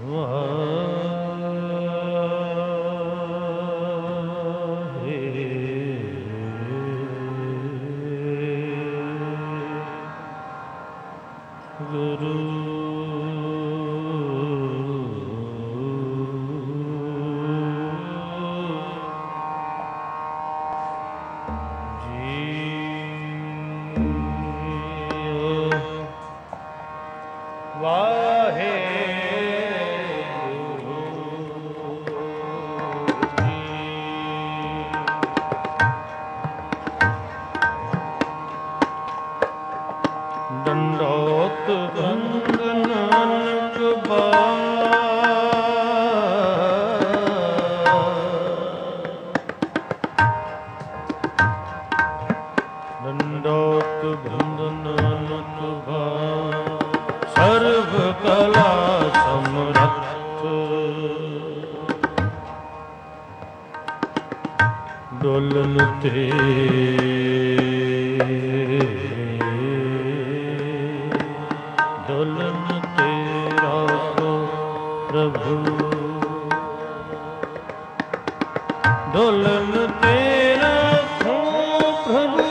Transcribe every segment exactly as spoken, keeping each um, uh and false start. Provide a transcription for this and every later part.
ਡੋਲਨ ਤੇ ਡੋਲਨ ਤੇ ਰਾਖੋ ਪ੍ਰਭੂ ਡੋਲਨ ਤੇ ਰਾਖੋ ਪ੍ਰਭੂ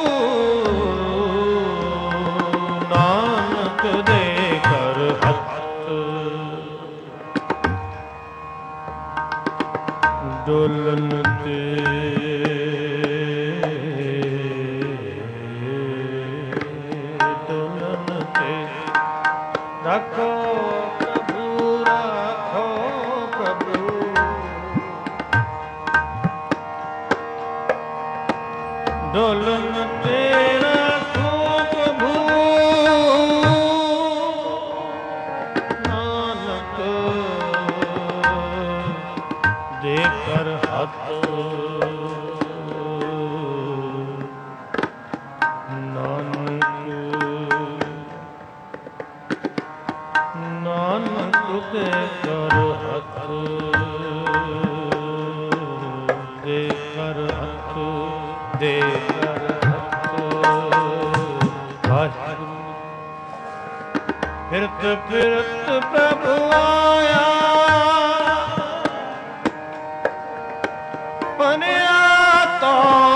ਨਾਨਕ ਦੇ ਕਰ ਹੱਥ ਡੋਲਨ ਤੇ ਰੱਖੋ ਪ੍ਰਭੂ ਰੱਖੋ ਪ੍ਰਭੂ ਡੋਲਨ ਤੇ ਰੱਖੋ ਪ੍ਰਭੂ ਨਾਨਕ ਦੇ ਕਰ ਹੱਥ ਦੇ ਕਰ ਹੱਥ ਦੇ ਕਰ ਹੱਥ ਦੇ ਕਰ ਹੱਥ ਵਾਹਿਗੁਰੂ ਫਿਰਤ ਫਿਰਤ ਪ੍ਰਭੂ ਆਇਆ ਬਣਿਆ ਤੋ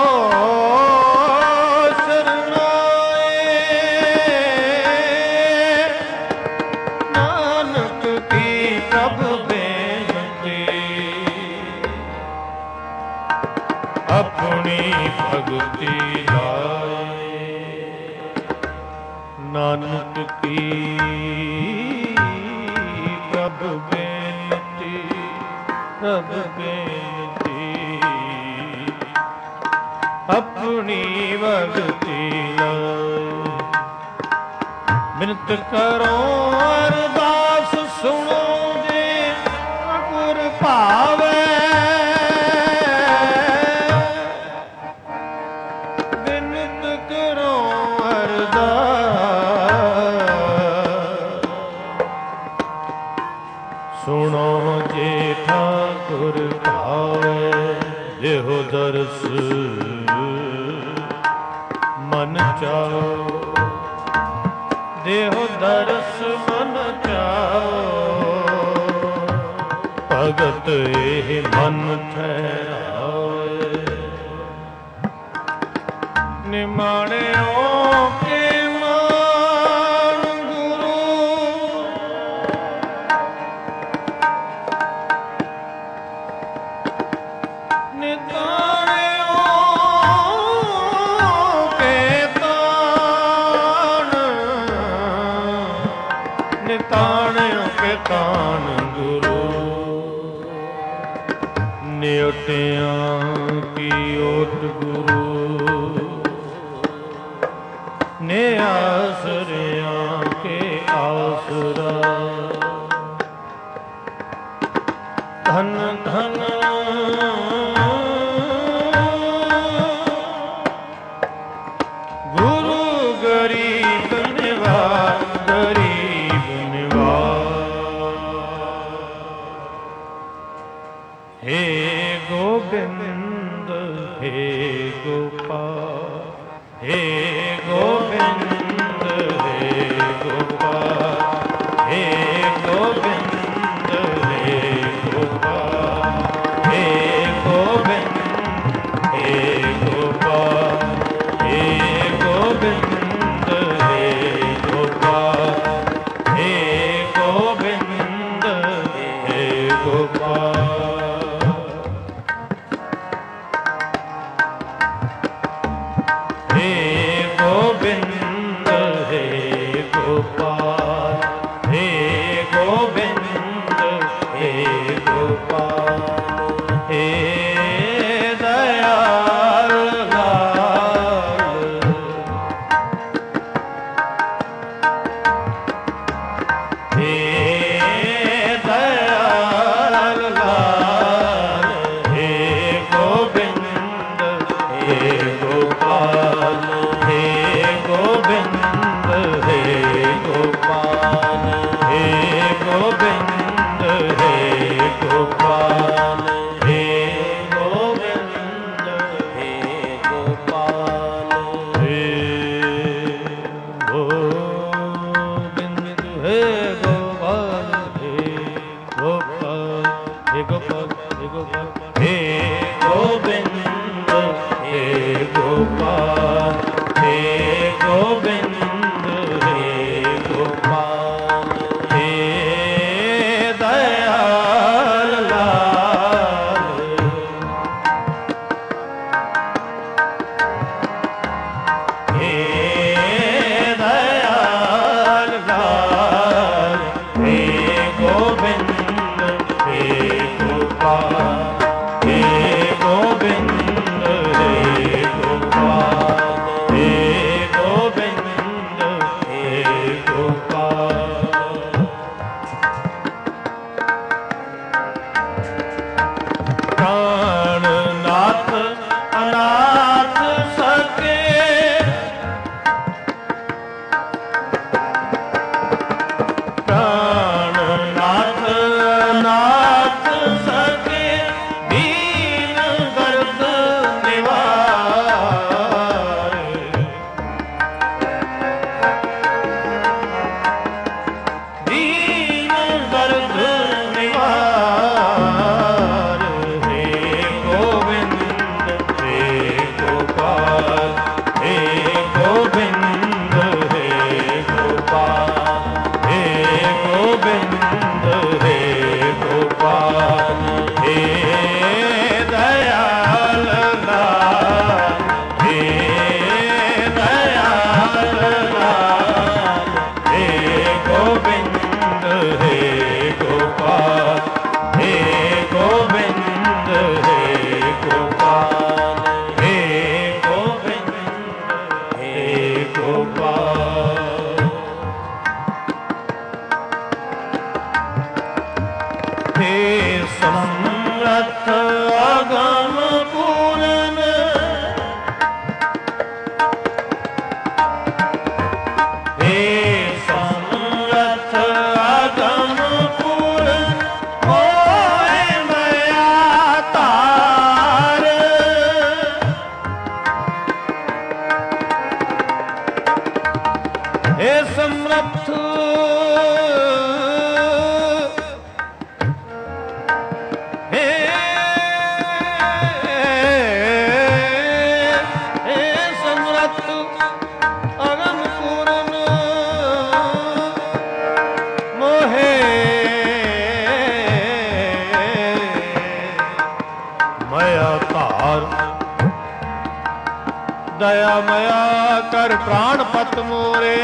ਆਪਣੀ ਭਗਤੀ ਲਾਏ ਨਾਨਕ ਕੀ ਪ੍ਰਭ ਬੇਨਤੀ ਪ੍ਰਭ ਬੇਨਤੀ ਆਪਣੀ ਭਗਤੀ ਲਾਏ ਬਿਨਤ ਕਰੋ ਅਰਦਾਸ ਸੁਣੋ ਜੇ ਗੁਰ ਭਾਵੇ ਸੁਣੋ ਜੇ ਠਾਕੁਰ ਭਾਵੇ ਦੇਹੋ ਦਰਸ ਮਨ ਚਾਓ ਦੇਹੋ ਦਰਸ ਮਨ ਚਾਓ ਭਗਤ ਇਹ ਮਨ ਠਹਿਰਾਏ ਨਿਮਾਣਿਓ ਕੇ ਨਿਤਾਣਿਓ ਕੇ ਤਾਣ ਗੁਰੂ ਨਿਉਟਿਆਂ ਕੀ ਓਟ ਗੁਰੂ ਨੇ ਆਸਰਿਆਂ ਕੇ ਆਸਰਾ ਧਨ ਧਨ ਗੁਰੂ ਗਰੀਬ ਨਿਵਾਜ ਗਰੀਬ हे गोविंद हे गोपाल हे गोविंद हे गोपाल हे गोविंद ਗੋਬਿੰਦ ਹੈ ਗੋਪਾਲ ਹੈ ਗੋਬਿੰਦ ਹੈ ਗੋਪਾਲ ਹੈ ਗੋਬਿੰਦ ਹੈ ਗੋਪਾਲ ਹੈ ਗੋਪਾਲ ਹੈ ਗੋਪਾਲ ਹੈ ਗੋਪਾਲ ਹੈ ਗੋਬਿੰਦ ਹੈ ਗੋਪਾਲ ਹੈ ਗੋਬਿੰਦ ਹੈ ਗੋਪਾਲ ਹੈ ਦਇਆਲ ਲਾਲ ਹੈ ਦਇਆਲ ਲਾਲ ਹੈ ਗੋਬਿੰਦ ਹੈ ਗੋਪਾਲ ਹੈ ਗੋਬਿੰਦ ਹੈ ਗੋਪਾਲ ਹੈ ਗੋਬਿੰਦ ਹੈ ਗੋਪਾਲ ਪ੍ਰਾਣਨਾਥ ਅਨਾਥ ਸਕੇ ਪ੍ਰਾਣਨਾਥ ਅਨਾਥ ਸਕੇ ਦੀਨ ਦਰਦ ਨਿਵਾਰ ਦੀਨ ਦਰਦ ਨਿਵਾਰ ਹੈ ਗੋਬਿੰਦ ਹੈ ਗੋਪਾਲ ਹੈ ਗੋਬਿੰਦ ਹੈ ਗੋਪਾਲ ਹੈ ਗੋਬਿੰਦ ਹੈ ਗੋਪਾਲ ਹੈ ਦਇਆਲ ਲਾਲ ਹੈ ਦਇਆਲ ਲਾਲ ਹੈ ਗੋਬਿੰਦ ਹੈ ਗੋਪਾਲ ਹੈ ਗੋਬਿੰਦ ਹੈ ਗੋਪਾਲ ਹੈ ਗੋਬਿੰਦ ਹੈ ਗੋਪਾਲ ਹੇ ਸਮਰੱਥ ਅਗਮ ਪੂਰਨ ਹੇ ਸਮਰੱਥ ਅਗਮ ਪੂਰਨ ਹੋਏ ਮਇਆ ਧਾਰ ਹੇ ਸਮਰੱਥ ਹੇ ਹੇ ਸਮਰੱਥ ਅਗਮ ਪੂਰਨ ਮੋਹੇ ਮਇਆ ਧਾਰ ਦਇਆ ਮਇਆ ਕਰ ਪ੍ਰਾਣ ਪਤ ਮੋਰੇ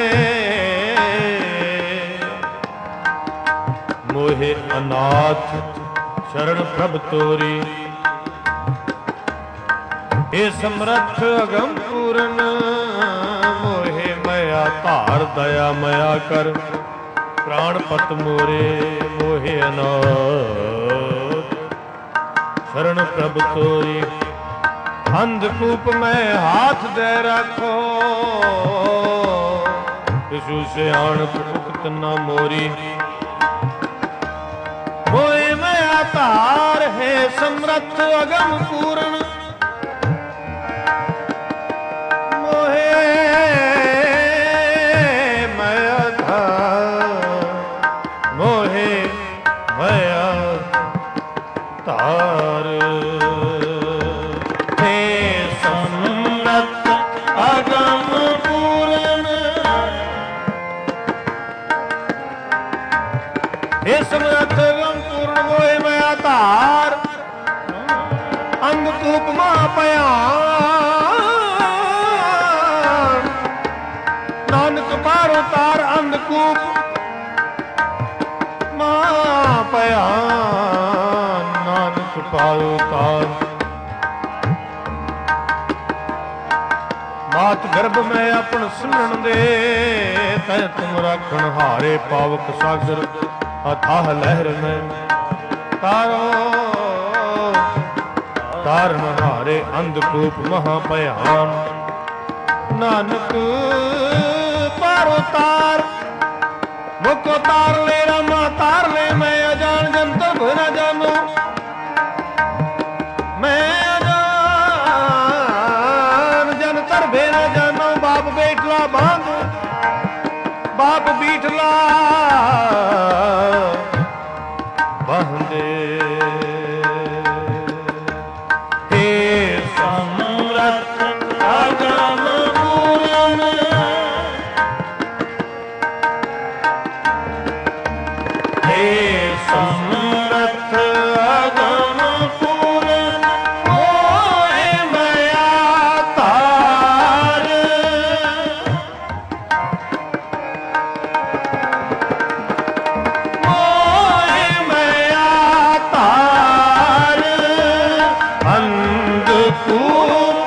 ਮੋਹੇ ਅਨਾਥ ਸ਼ਰਨ ਪ੍ਰਭ ਤੋਰੀ ਏ ਸਮਰੱਥ ਅਗਮ ਪੂਰਨ ਮੋਹੇ ਮਇਆ ਧਾਰ ਦਇਆ ਮਇਆ ਕਰ ਪ੍ਰਾਣ ਪਤ ਮੋਰੇ ਮੋਹੇ ਅਨਾਥ ਸ਼ਰਨ ਪ੍ਰਭ ਤੋਰੀ ਅੰਧਕੂਪ ਮੈਂ ਹਾਥ ਦੇ ਰੱਖੋ ਤਿਸੂ ਸਿਆਣਪ ਉਕਤ ਨ ਮੋਰੀ ਹੋਏ ਮਇਆ ਧਾਰ ਹੈ ਸਮਰੱਥ ਅਗਮ ਪੂਰਨ ਮੋਹੇ ਮਇਆ ਧਾਰ ਮੋਹੇ ਮਇਆ ਧਾਰ ਹੈ ਸਮਰੱਥ ਅਗਮ ਪੂਰਨ हे समरथ अगम पूर्ण मोहे मया धार अंधकूप महा भयान नानक बारो तार अंधकूप महा भयान नानक बारो तार मात गर्भ में अपन सुनन दे तै तुम राखण हारे पावक सागर अथाह लहर में तारो तारण हारे अंधकूप महाभयान नानक पारो तार मुको तार ले रमा तार हे समर्थ अगम पूर्ण मोहि मया तार। मोहि मया तार अंधकूप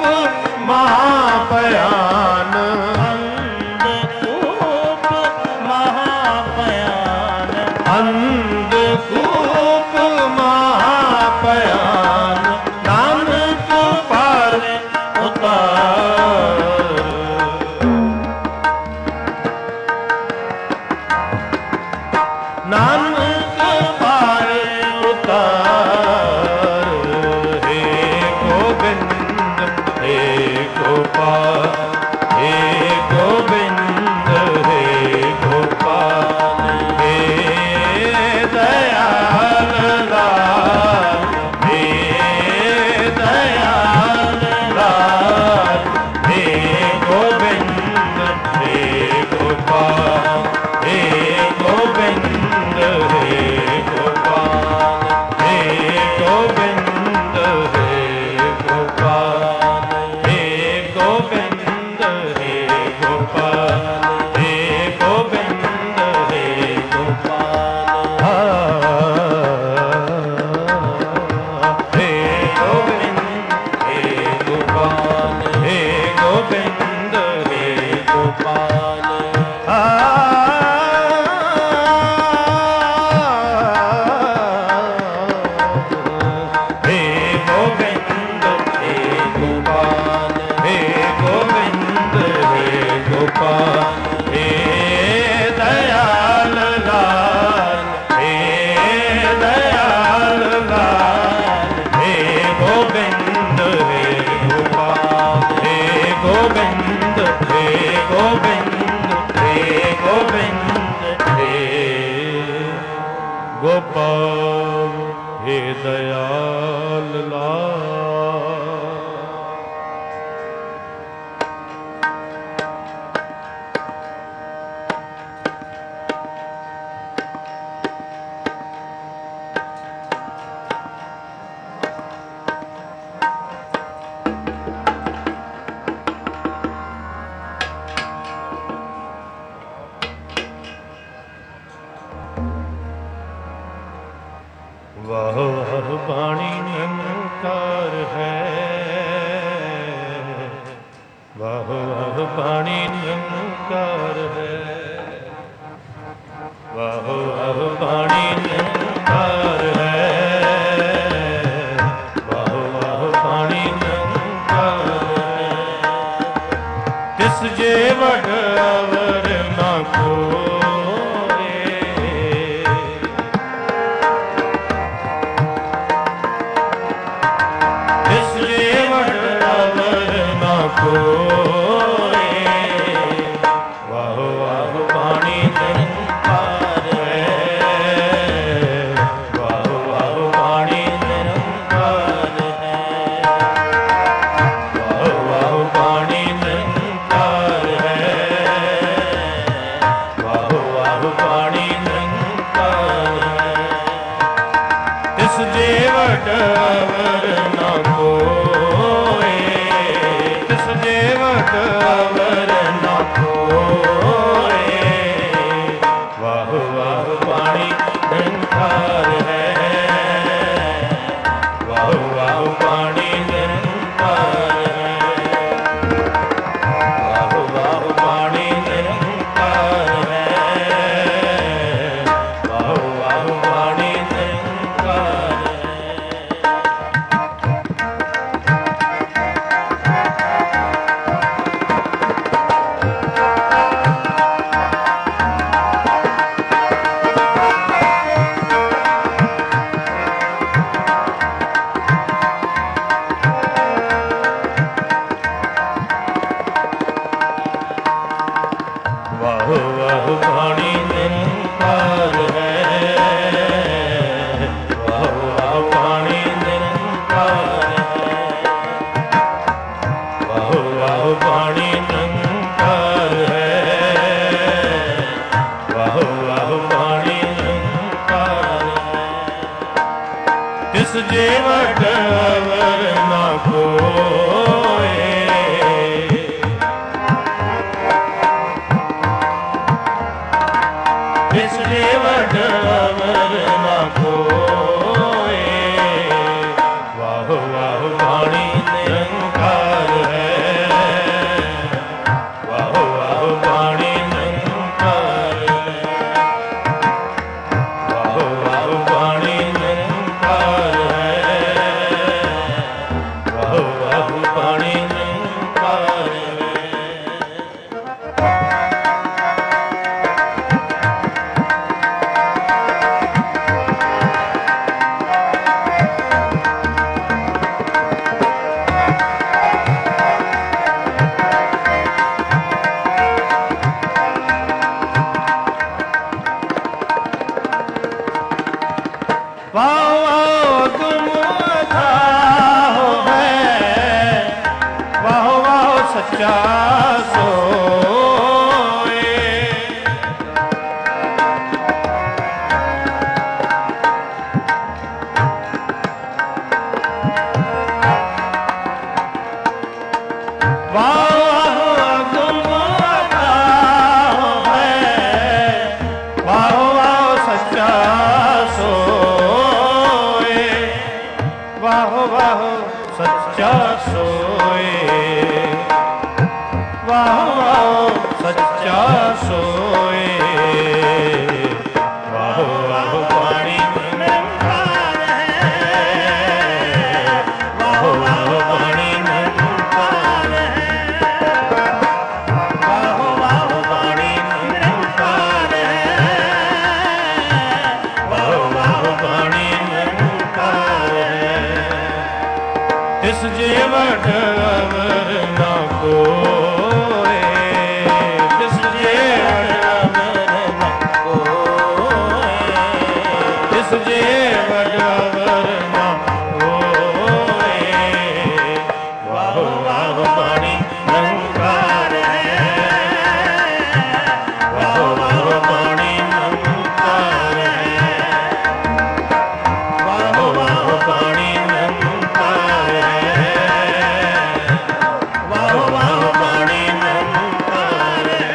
महाभयान। अंधकूप महाभयान। अंधकूप महाभयान नानक पार उतार। नानक पार उतार। हे गोविंद हे गोपाल हे गोविंद हे गोपाल हे दयाल लाल हे दयाल लाल हे गोविंद हे गोपाल हे गोविंद हे गोपाल हे गोविंद हे गोपाल हे गोविंद हे गोपाल हे गोविंद हे गोपाल। हे गोविंद हे गोपाल हे गोविंद हे गोपाल। हे गोविंद हे गोपाल हे गोविंद हे गोपाल हे दयाल लाल हे दयाल लाल हे गोविंद हे गोपाल हे गोविंद हे गोविंद हे गोविंद हे गोपाल हे दयाल लाल। वाह वाह बाणी निरंकार है। वाह वाह बाणी निरंकार है। वाह वाह बाणी निरंकार है। वाह वाह बाणी निरंकार है। तिस जे वड अवर ना कोरे। तिस जे वड अवर ना कोरे। वाह वाह बाणी निरंकार है। ਤਿਸ ਜੇ ਵਡ ਅਵਰ ਨਾ ਕੋਏ। ਤਿਸ ਜੇ ਵਡ ਅਵਰ ਨਾ ਕੋਏ। ਵਾਹ ਵਾਹ ਬਾਣੀ ਨਿਰੰਕਾਰ ਹੈ। ਵਾਹ ਵਾਹ ਬਾਣੀ ਨਿਰੰਕਾਰ ਹੈ। ਵਾਹ ਵਾਹ ਬਾਣੀ ਨਿਰੰਕਾਰ ਹੈ। ਵਾਹ ਵਾਹ ਬਾਣੀ ਨਿਰੰਕਾਰ ਹੈ। ਵਾਹ ਵਾਹ ਤੁਮ ਅਥਾਹ ਹੈ। ਵਾਹ ਵਾਹ ਸੱਚਾ ਸੋਏ। ਵਾਹ ਵਾਹ ਤੁਮ ਅਥਾਹ ਹੈ। ਵਾਹ ਵਾਹ ਸੱਚਾ ਸੋਏ। ਵਾਹ ਵਾਹ ਸੱਚਾ ਸੋਏ। ਵਾਹ ਵਾਹ ਸੱਚਾ ਸੋਏ। ਵਾਹ ਵਾਹ ਬਾਣੀ ਨਿਰੰਕਾਰ ਹੈ। ਵਾਹ ਵਾਹ ਬਾਣੀ ਨਿਰੰਕਾਰ ਹੈ। ਵਾਹ ਵਾਹ ਬਾਣੀ ਨਿਰੰਕਾਰ ਹੈ। ਵਾਹ ਵਾਹ ਬਾਣੀ ਨਿਰੰਕਾਰ ਹੈ। ਤਿਸ ਜੇ ਵਡ ਅਵਰ ਨਾ ਕੋਏ। ਤਿਸ ਜੇ ਵਡ ਅਵਰ ਨਾ ਕੋਏ। ਤਿਸ ਜੇ ਵਡ ਅਵਰ ਨਾ ਕੋਏ। ਵਾਹ ਵਾਹ ਬਾਣੀ ਨਿਰੰਕਾਰ ਹੈ। ਵਾਹ ਵਾਹ ਬਾਣੀ ਨਿਰੰਕਾਰ ਹੈ। ਵਾਹ ਵਾਹ ਬਾਣੀ ਨਿਰੰਕਾਰ ਹੈ। ਵਾਹ ਵਾਹ ਬਾਣੀ ਨਿਰੰਕਾਰ ਹੈ।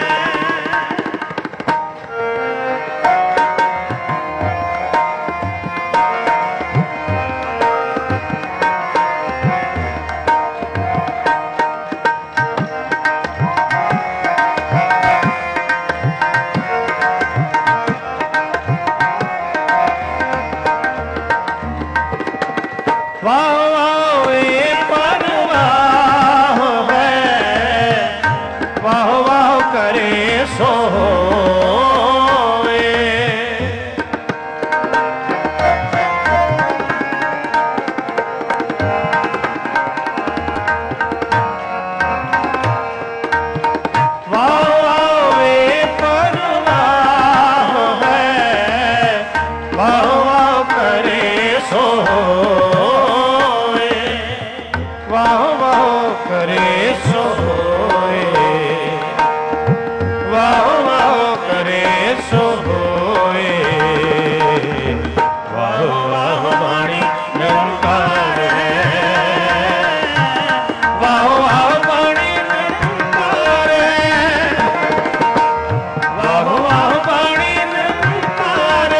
ਵਾਹ ਵਾਹ ਏ ਪਰਵਾਹ ਹੈ। ਵਾਹ ਵਾਹ ਕਰੇ ਸੋ ਹੋਏ। ਵਾਹ ਵਾਹ ਏ ਪਰਵਾਹ ਹੈ। ਵਾਹ ਵਾਹ ਕਰੇ ਸੋ ਹੋਏ। ਵਾਹ ਵਾਹ ਕਰੇ ਸੋ ਹੋਏ। ਵਾਹ ਵਾਹ ਕਰੇ ਸੋ ਹੋਏ। ਵਾਹ ਵਾਹ ਬਾਣੀ ਨਿਰੰਕਾਰ ਹੈ। ਵਾਹ ਵਾਹ ਬਾਣੀ ਨਿਰੰਕਾਰ ਹੈ। ਵਾਹ ਵਾਹ ਬਾਣੀ ਨਿਰੰਕਾਰ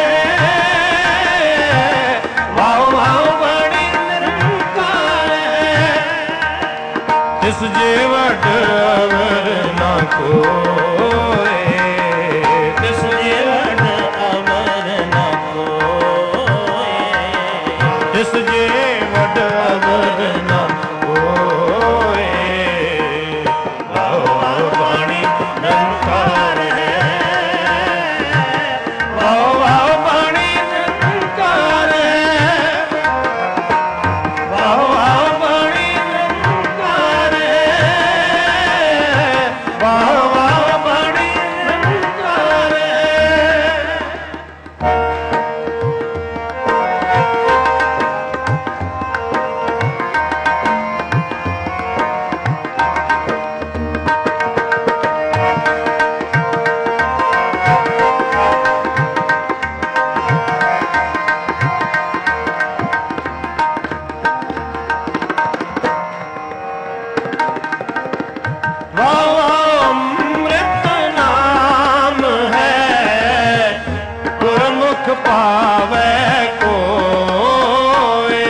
ਹੈ। ਵਾਹ ਵਾਹ ਬਾਣੀ ਨਿਰੰਕਾਰ ਹੈ। ਤਿਸ ਜੇ ਵਡ ਅਵਰ ਨਾ ਕੋਏ। ਤਿਸ ਜੇ ਵਡ ਅਵਰ ਨਾ ਕੋਏ। ਤਿਸ ਜੇ ਵਡ ਅਵਰ ਨਾ ਕੋਏ। ਵਾਹ ਵਾਹ ਬਾਣੀ ਨਿਰੰਕਾਰ ਹੈ। ਵਾਹ ਵਾਹ ਬਾਣੀ ਨਿਰੰਕਾਰ ਹੈ। ਵਾਹ ਵਾਹ ਬਾਣੀ ਨਿਰੰਕਾਰ ਹੈ। ਵਾਹ ਵਾਹ पावे कोय।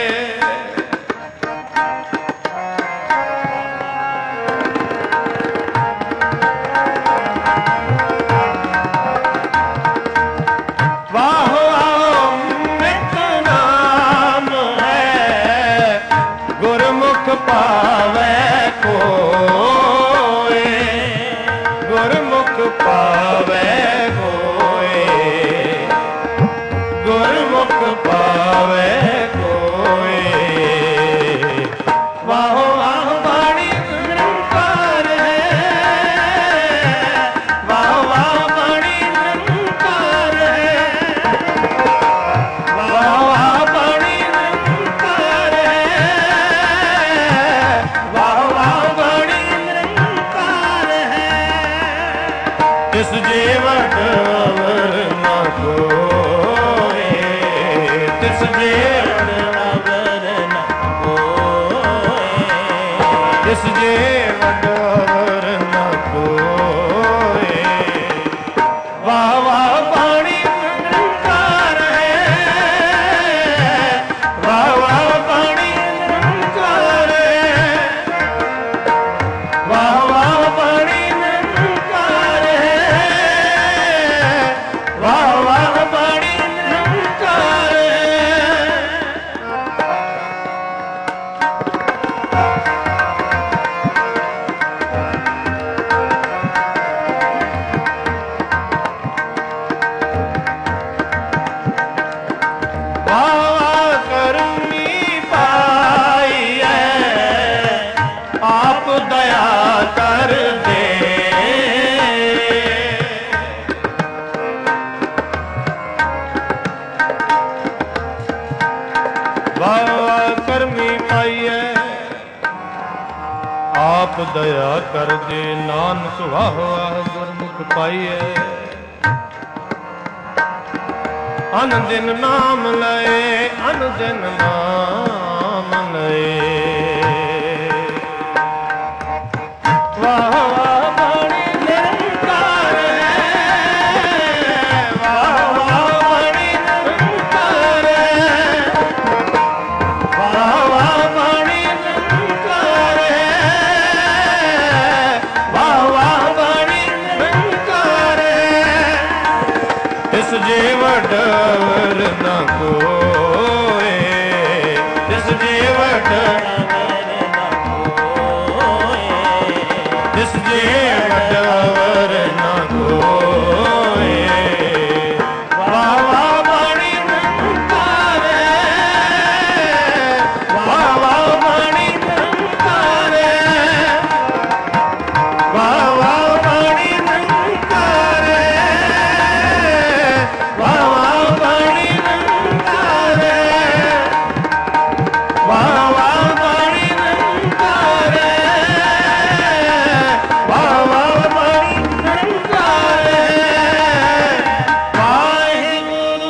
वाह वाह मित नाम है गुरमुख पावे कोय। गुरमुख पावे गुरमुख पावे कोय। वाह वाह बाणी निरंकार है। वाह वाह बाणी निरंकार है। वाह वाह बाणी निरंकार है। वाह वाह बाणी निरंकार है। इस जीवन अवर न कोय। तिस जीवन अवर न कोय। तिस जीवन अवर न कोय। वाह वाह बाणी निरंकार है। वाह वाह बाणी निरंकार है। वाह वाह बाणी निरंकार है। वाह वाह बाणी निरंकार है। वाह वाह करनी पाई है आप दया कर दे। वाह वाह करनी पाई है आप दया कर दे। नानक वाह वाह गुरमुख पाई है। अन दिन नाम लए अन दिन नाम लए। वाह वाह बाणी निरंकार है। वाह वाह बाणी निरंकार है। वाह वाह बाणी निरंकार है। वाह वाह बाणी निरंकार है। इस जीवन अवर न कोय। इस जीवन अवर न कोय। इस जीवन अवर न कोय। वाह वाह बाणी निरंकार है। वाह वाह बाणी निरंकार है। वाह वाह बाणी निरंकार है। वाह वाह बाणी निरंकार है। वाह वाह बाणी निरंकार है। वाह वाह बाणी निरंकार है। वाहिगुरू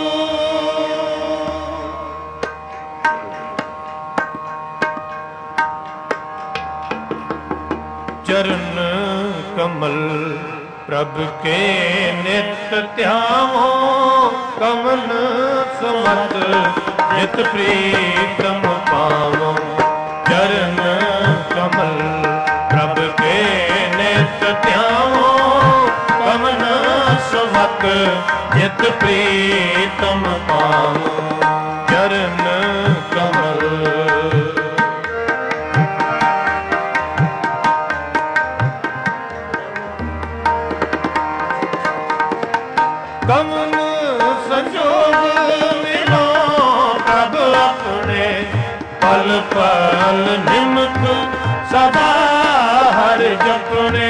चरण कमल प्रभ के नित ध्यावो। कमल सुमत जित प्रीतम पावो। चरण कमल प्रभ के नित ध्यावो। कमल सुमत जित प्रीतम पावो। चरण कमल कमल संजोग मिलो प्रभ अपने। पल पल निमक सदा हर जपने।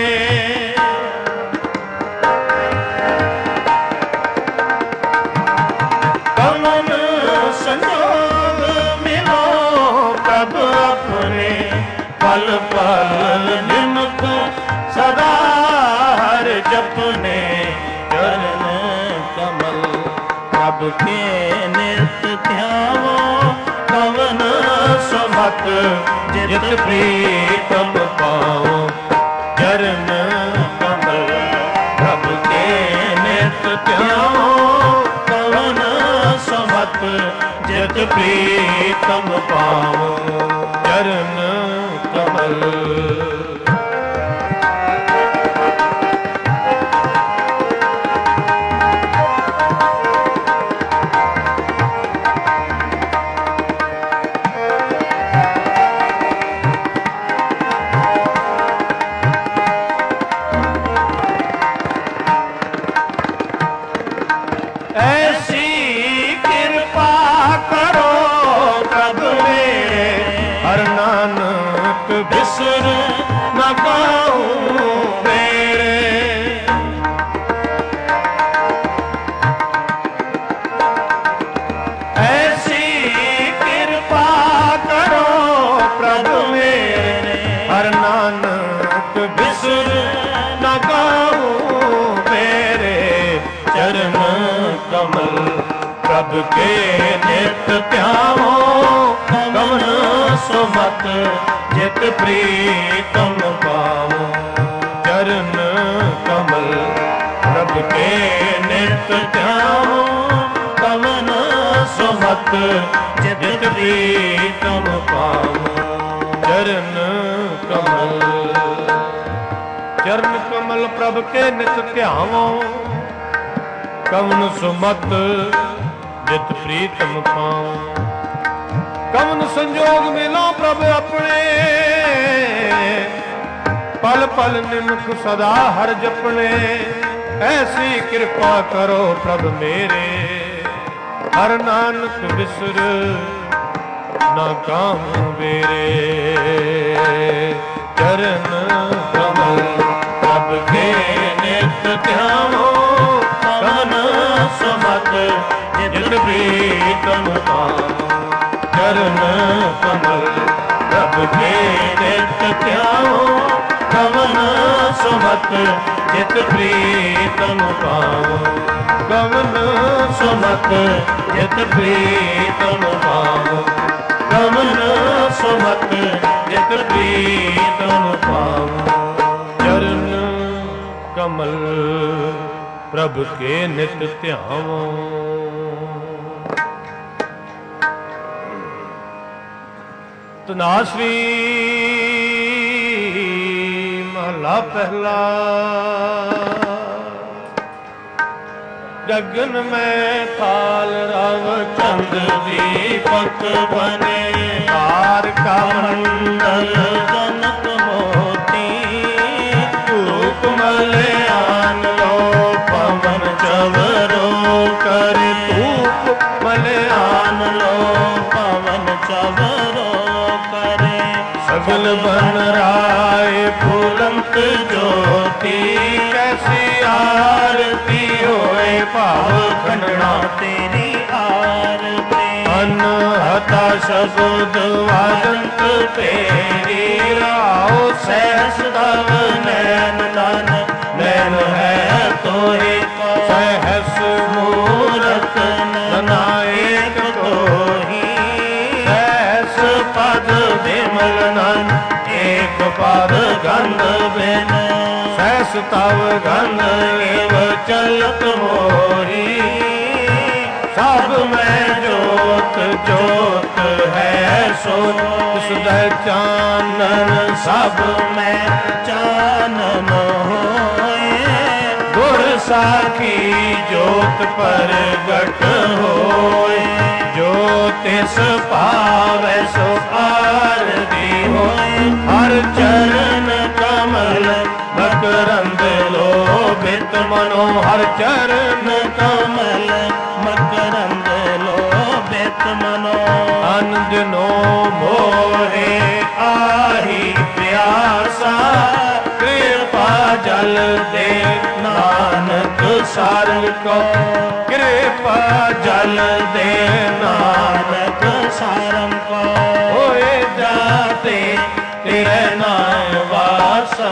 कमल संजोग मिलो प्रभ अपने। पल पल निमक सदा हर जपने। चरण कमल प्रभ के नित ध्यावो। कवन सुमत जित प्रीतम पाओ। चरण कमल प्रभ के नित ध्यावो। कवन ਸੁਮਤ ਜਿਤ ਪ੍ਰੀਤਮ ਪਾਵੋ ਚਰਨ ਕਮਲ। ਬਿਸਰ ਨਾ ਕਾਹੂ ਮੇਰੇ, ਐਸੀ ਕਿਰਪਾ ਕਰੋ ਪ੍ਰਭ ਮੇਰੇ, ਹਰ ਨਾਨਕ ਬਿਸਰ ਨਾ ਕਾਹੂ ਮੇਰੇ। ਚਰਨ ਕਮਲ ਪ੍ਰਭ ਕੇ ਨਿਤ ਧਿਆਵੋ, ਕਵਨ ਸੁਮਤ ਜਿਤ ਪ੍ਰੀਤਮ ਪਾਵੋ ਚਰਨ ਕਮਲ। ਪ੍ਰਭ ਕੇ ਨਿਤ ਧਿਆਵੋ, ਕਵਨ ਸੁਮਤ ਜਿਤ ਪ੍ਰੀਤਮ ਪਾਵੋ ਚਰਨ ਕਮਲ। ਚਰਨ ਕਮਲ ਪ੍ਰਭ ਕੇ ਨਿਤ ਧਿਆਵੋ, ਕਵਨ ਸੁਮਤ ਜਿਤ ਪ੍ਰੀਤਮ ਪਾਵੋ। ਕਵਨ ਸੰਜੋਗ ਮਿਲੋ ਪ੍ਰਭ ਆਪਣੇ, ਪਲ ਪਲ ਨਿਮਖ ਸਦਾ ਹਰ ਜਪਣੇ। ਐਸੀ ਕਿਰਪਾ ਕਰੋ ਪ੍ਰਭ ਮੇਰੇ, ਹਰ ਨਾਨਕ ਬਿਸਰ ਨਾ ਕਾਹੂ ਮੇਰੇ। ਚਰਨ ਕਮਲ ਪ੍ਰਭ ਕੇ ਨਿਤ ਧਿਆਵੋ, ਕਵਨ ਸੁਮਤ ਜਿਤ ਪ੍ਰੀਤਮ ਪਾਵੋ ਚਰਨ ਕਮਲ। ਪ੍ਰਭ ਕੇ ਨਿਤ ਧਿਆਵੋ, ਕਵਨ ਸੁਮਤ ਜਿਤ ਪ੍ਰੀਤਮ ਪਾਵੋ ਕਵਨ ਸੁਮਤ ਜਿਤ ਪ੍ਰੀਤਮ ਪਾਵੋ ਕਵਨ ਸੁਮਤ ਜਿਤ ਪ੍ਰੀਤਮ ਪਾਵੋ। ਚਰਨ ਕਮਲ ਪ੍ਰਭ ਕੇ ਨਿਤ ਧਿਆਵੋ। ਧਨਾਸਰੀ ਮਹਲਾ ਪਹਿਲਾ। ਗਗਨ ਮੈਂ ਥਾਲ ਰਵ ਚੰਦ ਦੀਪਕ ਬਨੇ, ਤਾਰ ਕਾ ਮੰਡਲ ਜਨਕ ਮੋਤੀ। ਧੂਪ ਮਲਿਆਨ ਲੋ ਪਵਨ ਚਵਰੋ ਕਰ, ਧੂਪ ਮਲਿਆਨ ਲੋ ਪਵਨ ਚਵਰੋ करे। सगल बन राय फूलंत ज्योति, कैसी आरती होए भाव खंडना तेरी आरती। अनहता शब्द वादंत तेरी, राहो सहस तव नैन नन नैन है तो एक। सहस मूरत नायक तो ही, पद विमल नन एक पद गंध बिन। सहस तव गंध एव चलत मोरी, सब में जोत जोत है सो। सुध चानन सब में चानन होए, गुर साखी जोत प्रगट होए। जो तिस पावै सो आरती होए, हर चरण कमल मकरंद लोभित मनो। हर चरण कमल मकरंद लोभित मनो। अनदिनो मोहे आही प्यासा, कृपा जल दे नानक सारंग को। कृपा जल दे नानक सारंग को, होए जाते तेरे नाम वासा।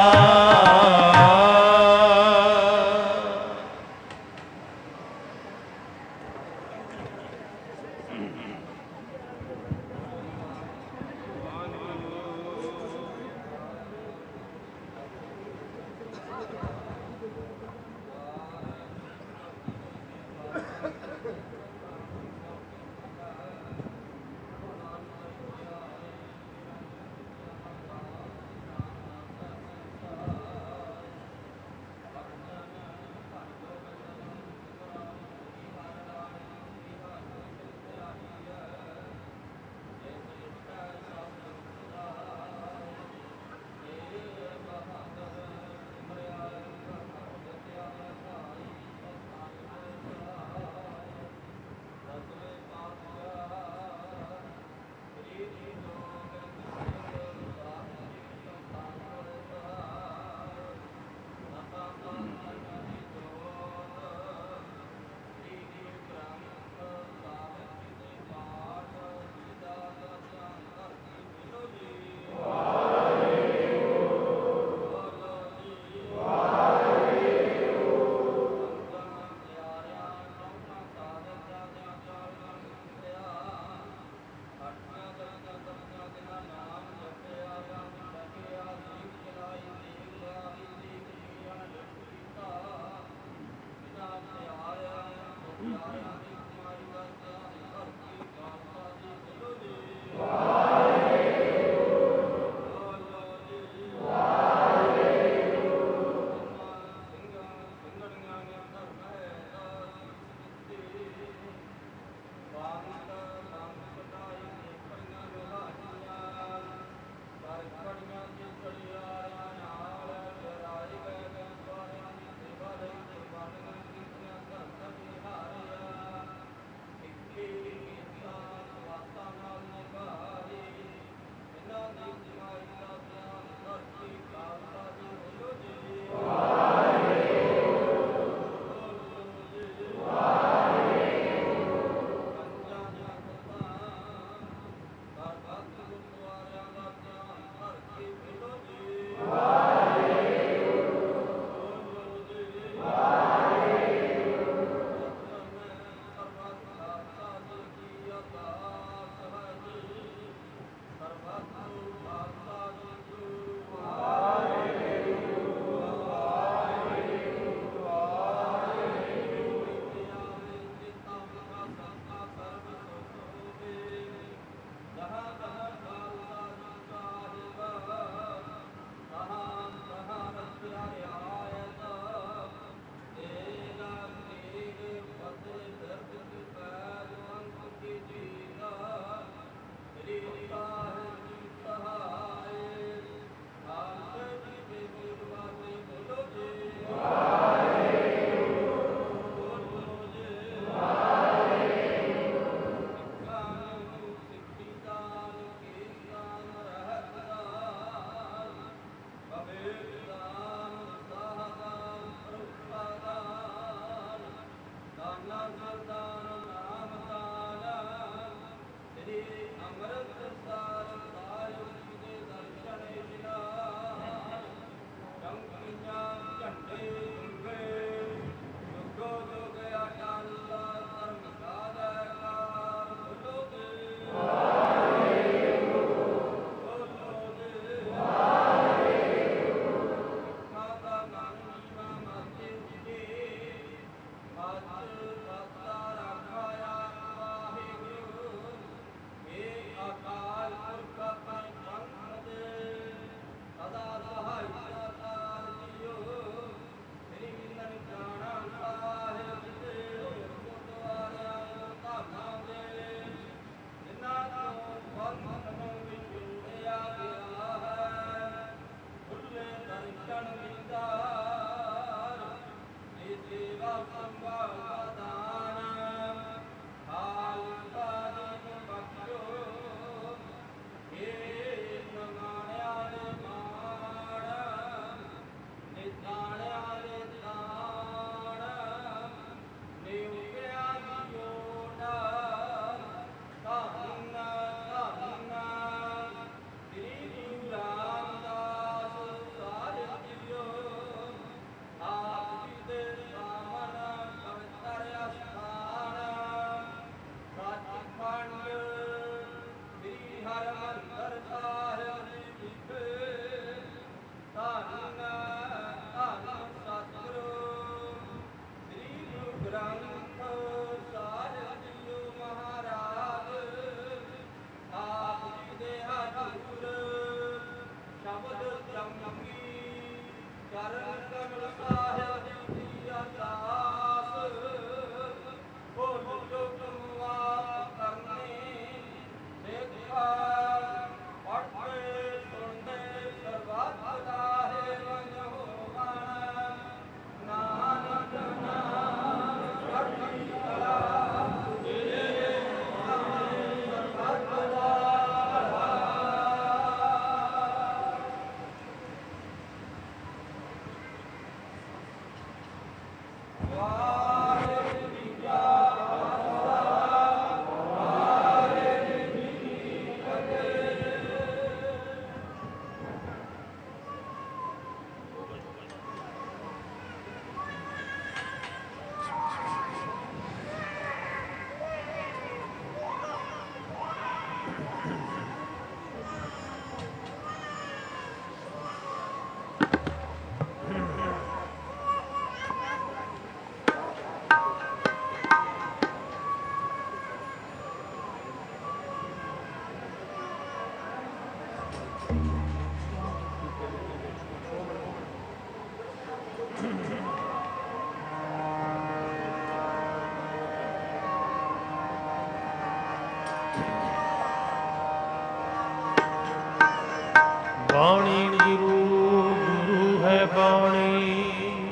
ਬਾਣੀ ਗੁਰੂ ਗੁਰੂ ਹੈ ਬਾਣੀ,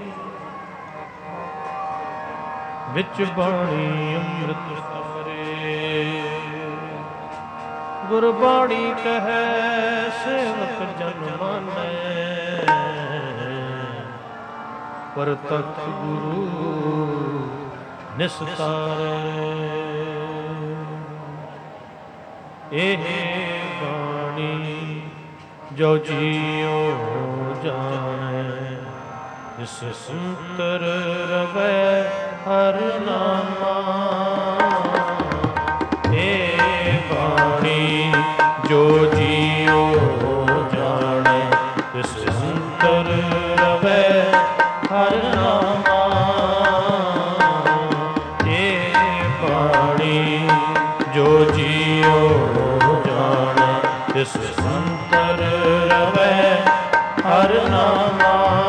ਵਿੱਚ ਬਾਣੀ ਅੰਮ੍ਰਿਤ ਸਾਰੇ। ਗੁਰਬਾਣੀ ਕਹੈ ਸੇਵਕ ਜਨ ਮਾਨੈ, ਪਰਤਖ ਗੁਰੂ ਨਿਸਤਾਰੇ। ਇਹ ਬਾਣੀ ਜੋ ਜੀਉ ਜਾਣੈ, ਇਸ ਸੰਤਰ ਰਵੈ ਹਰ ਨਾਮਾ। ਇਹ ਬਾਣੀ ਜੋ ਜੀਉ ਜਾਣੈ, ਇਸ ਸੰਤਰ ਰਵੈ ਹਰ ਨਾਮਾ। ਇਹ ਬਾਣੀ ਜੋ ਜੀਉ ਜਾਣੈ, ਇਸ ਸੰਤਰ ਰਵੈ ਹਰ ਨਾਮਾ।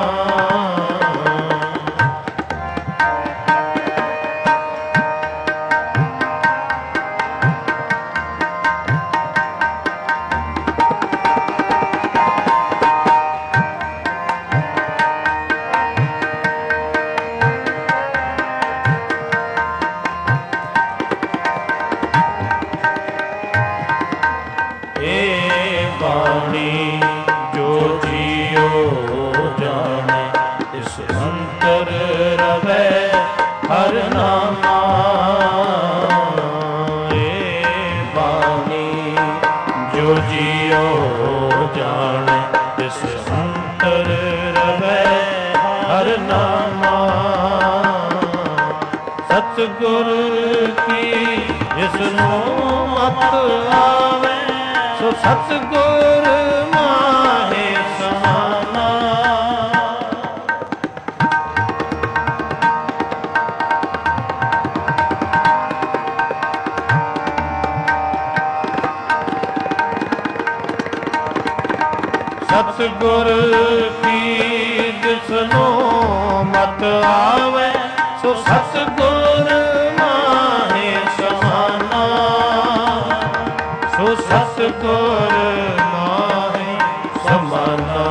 ਸਤਿਗੁਰ ਕੀ ਜਿਸਨੂੰ ਮਤ ਆਵੇ, ਸੋ ਸਤਿਗੁਰ ਮਾਹੇ ਸਮਾਨਾ। ਸਤਿਗੁਰ ਕੀ ਜਿਸਨੂੰ ਮਤ ਆਵੇ, ਸੋ ਸਤਿਗੁਰ ਮਾਹੇ ਸਮਾਨਾ। ਸੋ ਸਤਿਗੁਰ ਮਾਹੇ ਸਮਾਨਾ।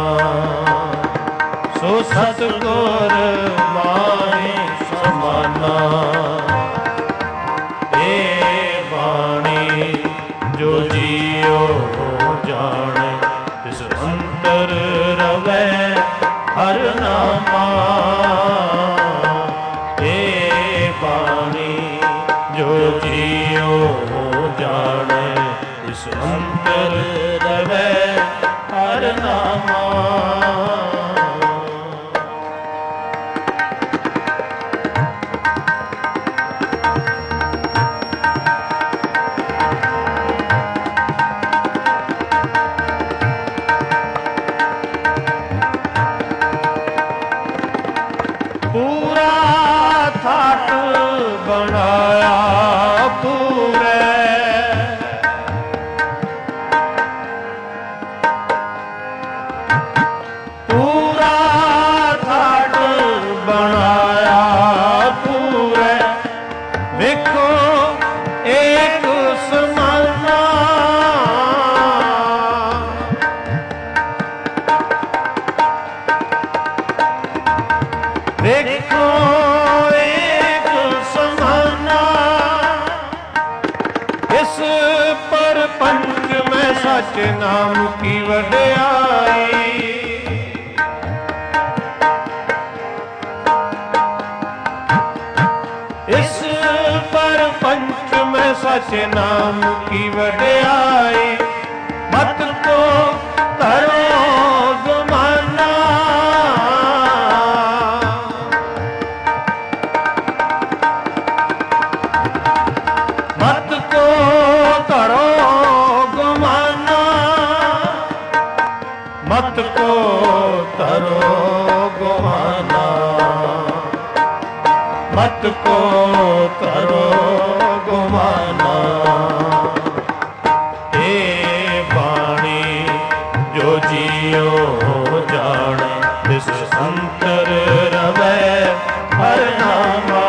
ਸੋ ਸਤਿਗੁਰ ਮਾਹੇ ਸਮਾਨਾ। ਇਹ ਬਾਣੀ ਜੋ ਜੀਉ ਜਾਣੈ, ਤਿਸ ਅੰਤਰ ਰਵੈ ਹਰ ਨਾਮਾ। ਜੋ ਜੀਉ ਜਾਣੈ, ਇਸ ਅੰਤਰ ਰਵੈ ਹਰ ਨਾਮਾ। ਪੂਰਾ ਥਾਟ ਬਣਾਇਆ ਸਚ ਨਾਮ ਕੀ ਵਡਿਆਈ। ਇਸ ਪਰਪੰਚ ਮੈਂ ਸਚ ਨਾਮ ਕੀ ਵਡਿਆਈ। ਮਤ ਕੋ ਧਰੋ ਜ਼ਮਾਨਾ। ਮਤ ਕੋ ਧਰੋ चित को तरो गुमाना। हे बाणी जो जियो जाने तिस अंतर रवै हर नामा।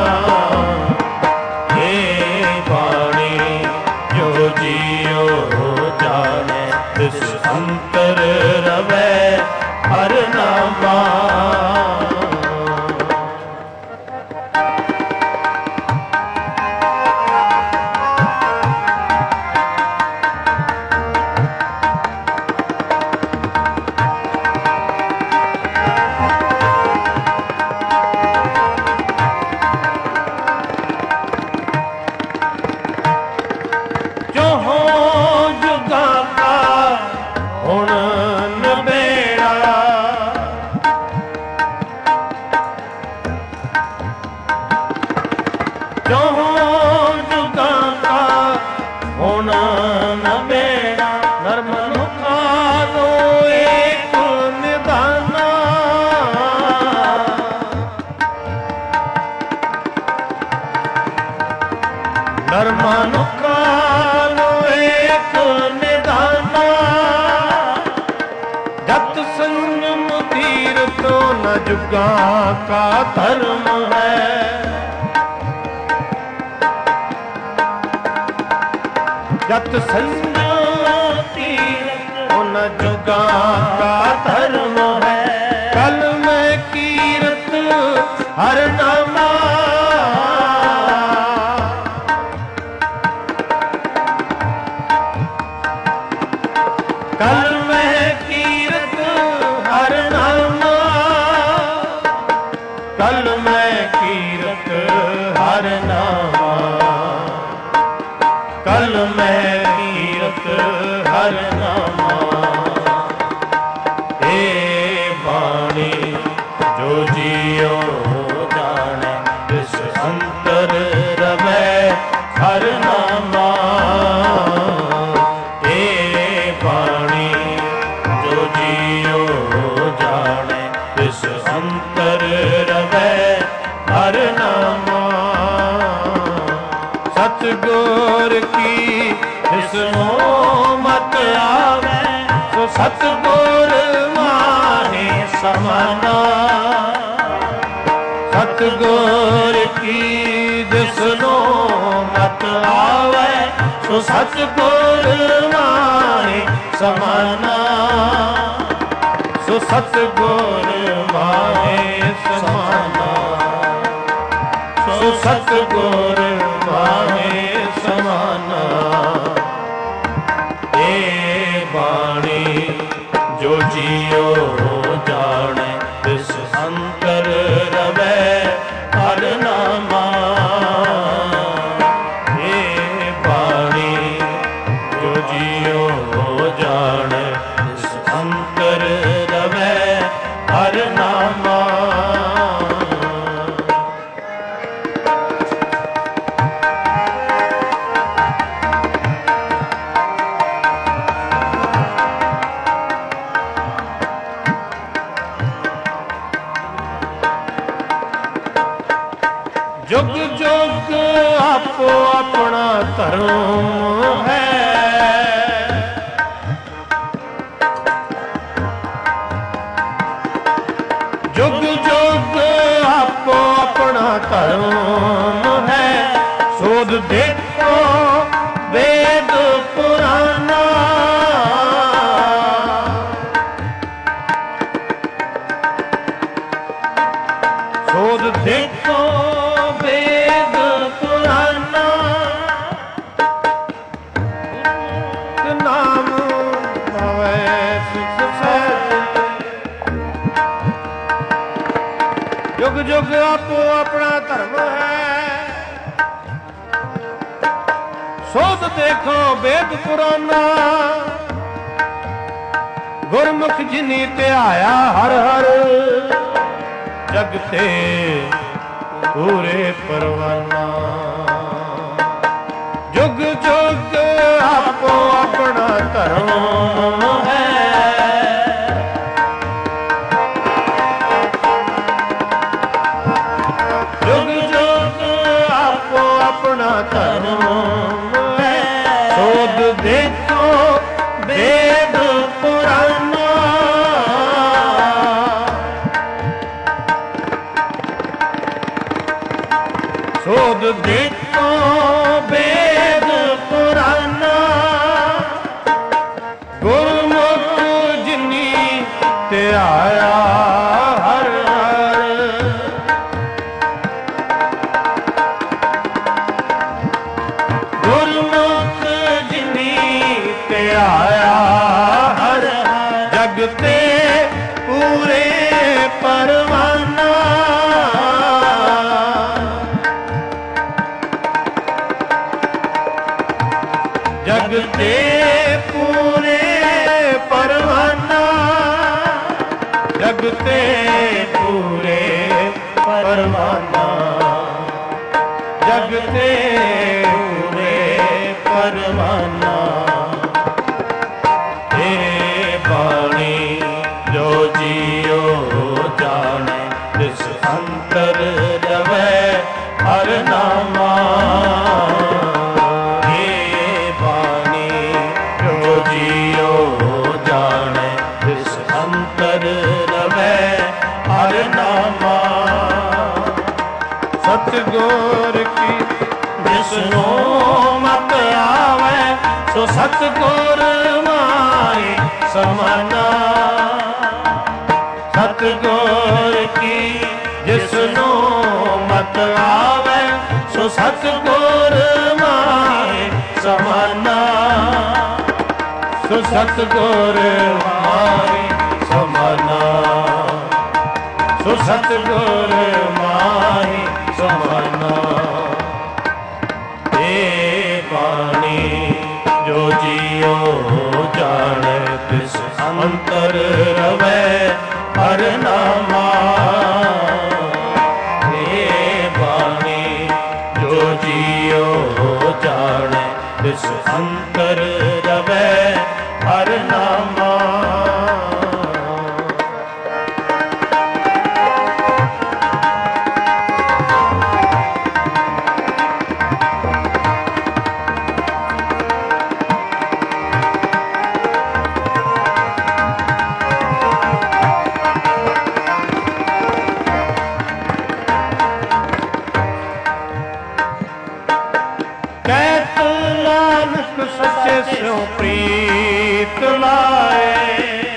हे बाणी जो जियो जाने तिस अंतर रवै हर नामा। जुगा का धर्म है। जत संजोती उन जुगा का धर्म है। कल में कीरत हर नामा। कल में कीरत हर नामा। कल मैं कीरत हर नामा। कल मैं कीरत हर नामा। हे बाणी जो जियो जाने तिस अंतर रवै हर नामा। हे बाणी जो जियो जाने तिस अंतर रवै हर नामा। सतगुर की जिसनो मत आवे सो सतगुर माने समाना। सतगुर की जिसनो मत आवे सो सतगुर माने समाना। सो सतगुर माने समाना। सो सतगुर माने समाना। हे बाणी जो जियो जाने तिस अंतर रवै हर नामा। हे बाणी जो जियो जाने तिस अंतर रवै हर नामा। जुग जुग आपो अपना धर्म है। जुग जुग आपो अपना धर्म है। शोध देखो वेद पुराना। शोध देखो जुग जुग आपो अपना धर्म है। शोध देखो वेद पुराना। गुरमुख जिनी ते आया हर हर जगते पूरे परवाना। जुग जुग आपो अपना धर्म है। जुग जुग ਦੇਖੋ ਵੇਦ ਪੁਰਾਨਾ, ਸੋਧ ਦੇਖੋ ਵੇਦ ਪੁਰਾਨਾ, ਗੁਰਮੁਖ ਜਿਨੀ ਧਿਆਇਆ ਹਰ ਹਰ, ਗੁਰਮੁਖ ਜਿਨੀ ਧਿਆਇਆ ਹਰ ਹਰ, ਜਗ ਤੇ ਪੂਰੇ ਪਰਵਾਨਾ, ਜਗ ਤੇ ਪੂਰੇ ਪਰਵਾਨਾ, ਜਗ ਤੇ ਪੂਰੇ ਪਰਵਾਨਾ, ਜਗ ਤੇ ਪੂਰੇ ਪਰਵਾਨਾ। ਇਹ ਬਾਣੀ ਜੋ ਜੀਓ ਜਾਣੇ, ਤਿਸ ਅੰਤਰ ਰਵੈ ਹਰ ਨਾਮਾ, ਇਹ ਬਾਣੀ ਜੋ ਜੀਓ ਜਾਣੇ, ਤਿਸ ਅੰਤਰ ਰਵੈ ਹਰ ਨਾਮਾ। ਸਤਿਗੁਰ ਕੀ ਜਿਸਨੂੰ ਮਤ ਆਵੈ, ਸੋ ਸਤਿਗੁਰ ਮਾਈ ਸਮਾਨਾ, ਸਤਿਗੁਰ ਕੀ ਜਿਸਨੂੰ ਮਤ ਆਵੈ, ਸੋ ਸਤਿਗੁਰ ਮਾਈ ਸਮਾਨਾ, ਸੋ ਸਤਿਗੁਰ ਮਾਈ ਸਮਾਨਾ, ਸੋ ਸਤਿਗੁਰ ਮਾਈ ਸਮਾਨਾ। ਇਹ ਬਾਣੀ ਜੋ ਜੀਓ ਜਾਣੈ, ਤਿਸ ਅੰਤਰ ਰਵੈ ਹਰ ਨਾਮਾ, ਇਹ ਬਾਣੀ ਜੋ ਜੀਓ ਜਾਣੈ, ਤਿਸ ਅੰਤਰ ਰਵੈ ਹਰ ਨਾਮਾ। ਕਹਿਤ ਨਾਨਕ ਸੱਚੇ ਸਿਉ ਪ੍ਰੀਤ ਲਾਏ,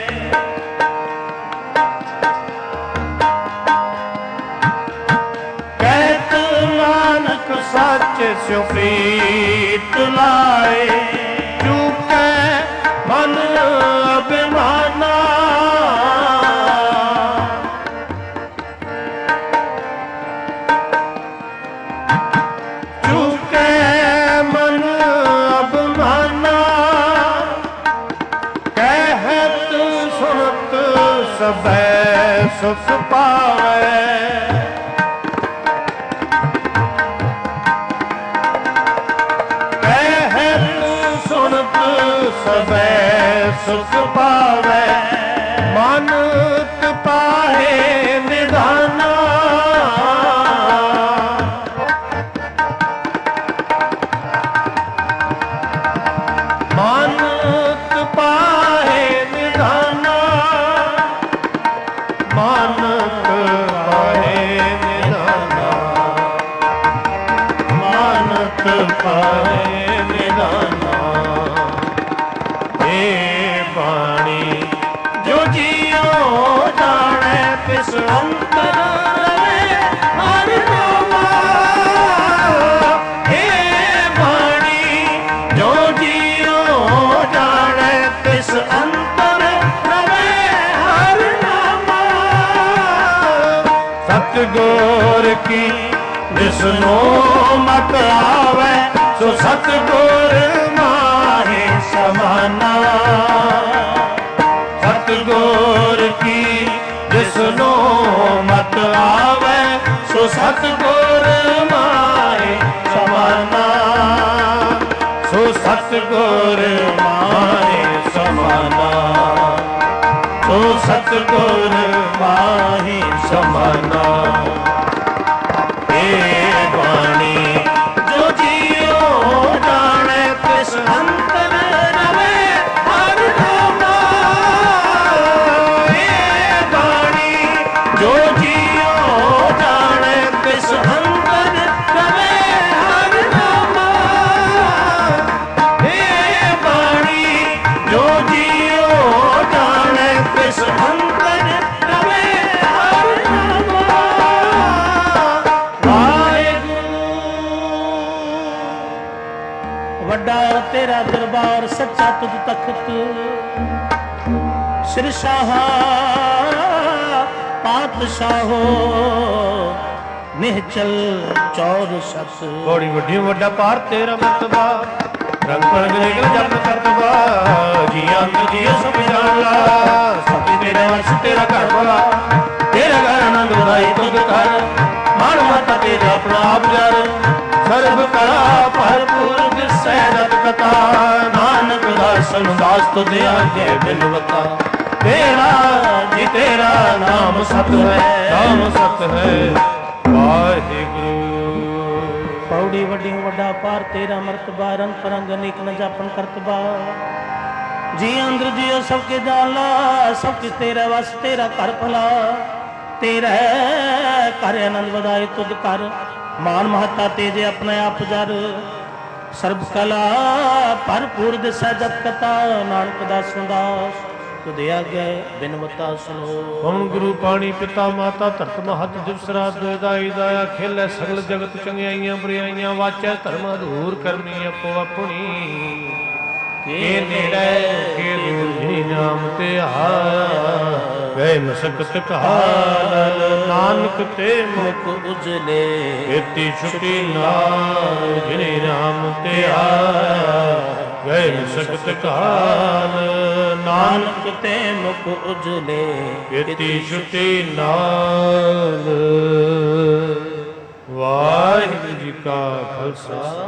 ਕਹਿਤ ਨਾਨਕ ਸੱਚੇ ਸਿਉ ਪ੍ਰੀਤ ਲਾਏ, ਚੁਕੈ ਮਨ ਅਭਿਮਾਨਾ, ਸਭੈ ਸੁਖ ਪਾਵੈ, ਕਹਿਤ ਸੁਣਤ ਸਭੈ ਸੁਖ ਪਾਵੈ, ਮਨ ਪਾਹੇ ਨਿਧਾਨਾ, ਮਨ ਪਾਹੇ ਨਿਧਾਨਾ, ਮਾਨਕ ਪਾਹੇ ਨਿਧਾਨਾ, ਮਾਨਕ ਪਾਹੇ ਨਿਧਾਨਾ। ਇਹ ਬਾਣੀ ਜੋ ਜੀਓ ਜਾਣੈ, ਤਿਸ ਅੰਤਰ ਰਵੈ ਹਰ ਨਾਮਾ, ਇਹ ਬਾਣੀ ਜੋ ਜੀਓ ਜਾਣੈ, ਤਿਸ ਅੰਤਰ ਰਵੈ ਹਰ ਨਾਮਾ। ਸਤਿਗੁਰ ਕੀ ਜਿਸਨੂੰ ਮਤ ਆਵੈ, ਸੋ ਸਤਿਗੁਰ ਮਾਹੇ ਸਮਾਨਾ, ਸਤਿਗੁਰ ਕੀ ਜਿਸਨੂੰ ਮਤ ਆਵੈ, ਸੋ ਸਤਿਗੁਰ ਮਾਹੇ ਸਮਾਨਾ, ਸੋ ਸਤਿਗੁਰ ਮਾਹੇ ਸਮਾਨਾ, ਸੋ ਸਤਿਗੁਰ ਮਾਹੇ ਸਮਾਨਾ। ਇਹ ਬਾਣੀ ਜੋ ਜੀਓ ਜਾਣੈ, ਤਿਸ ਅੰਤਰ ਵੱਡਾ ਤੇਰਾ ਦਰਬਾਰ ਸੱਚਾ ਤੁਧ ਤਖਤ ਸਿਰਸ਼ਾਹ ਪਾਤਸ਼ਾਹੋ ਨਿਹਚਲ ਚੌਰ ਸਤ ਬੜੀ ਵੱਡੀ ਵੱਡਾ ਪਾਰ ਤੇਰਾ ਮਰਤਬਾ ਰੰਗ ਰੰਗ ਨਿਕਲ ਜਨ ਕਰਤਬਾ ਜੀਆਂ ਜੀ ਸਭ ਜਾਣ ਲਾ ਸਭ ਤੇਰਾ ਵਸ ਤੇਰਾ ਘਰ ਭਲਾ ਤੇਰਾ ਘਰ ਆਨੰਦ ਵਧਾਈ ਤੁਧ ਕਰ ਮਨ ਮਾਤਾ ਤੇਰਾ ਆਪਣਾ ਆਪ ਜਰ ਸਰਬ ਕਲਾ ਭਰਪੂਰ ਦਿਸੈ ਰਤ ਕਥਾ ਨਾਨਕ ਦਾਸਨ ਦਾਸ ਤੁਧ ਆਗੇ ਬਿਨਵਤਾ ਤੇਰਾ ਜੀ ਤੇਰਾ ਨਾਮ ਸਤ ਹੈ ਨਾਮ ਸਤ ਹੈ ਵਾਹਿਗੁਰੂ ਪੌੜੀ ਵੱਡੀ ਵੱਡਾ ਪਾਰ ਤੇਰਾ ਮਰਤਬਾ ਰੰਗ ਪਰੰਗ ਅਨੇਕ ਨ ਜਾਪਨ ਕਰਤਬਾ ਜੀ ਅੰਦਰ ਜੀਓ ਸਭ ਕੇ ਜਾਲਾ ਸਭ ਕੇ ਤੇਰਾ ਵਸ ਤੇਰਾ ਘਰ ਭਲਾ ਤੇਰਾ ਘਰ ਆਨੰਦ ਵਧਾਏ ਤੁਧ ਕਰ ਮਾਨ ਮਹਤਾ ਤੇਜੇ ਆਪਣੇ ਆਪ ਜਰ ਸਰਬ ਕਲਾ ਭਰਪੂਰ ਦਿਸੈ ਜਤ ਕਥਾ ਨਾਨਕ ਦਾਸ ਦਾਸ ਤੁਧ ਆਗੇ ਬਿਨਵਤਾ ਸੁਨੋ ਪਵਨ ਗੁਰੂ ਪਾਣੀ ਪਿਤਾ ਮਾਤਾ ਧਰਤ ਮਹਤ ਦਿਵਸ ਰਾਤ ਦਾਈ ਦਾਇਆ ਖੇਲੇ ਸਗਲ ਜਗਤ ਚੰਗਿਆਈਆਂ ਬੁਰਾਈਆਂ ਵਾਚੈ ਧਰਮ ਅਧੂਰ ਕਰਨੀ ਆਪੋ ਆਪਣੀ ਕੇ ਨੇੜੇ ਕੇ ਦੂਰ ਜਿਨੀ ਨਾਮ ਤੇ ਆਇਆ ਗਏ ਮਸਕਤ ਕਹਾਲ ਨਾਨਕ ਤੇ ਮੁਖ ਉਜਲੇ ਇਤੀ ਛੁਟੀ ਨਾਲ ਜਿਨੀ ਨਾਮ ਤੇ ਆਇਆ ਗਏ ਮਸਕਤ ਕਹਾਲ ਨਾਨਕ ਤੇ ਮੁਖ ਉਜਲੇ ਇਤੀ ਛੁਟੀ ਨਾਲ ਵਾਹਿਗੁਰੂ ਜੀ ਕਾ ਖਾਲਸਾ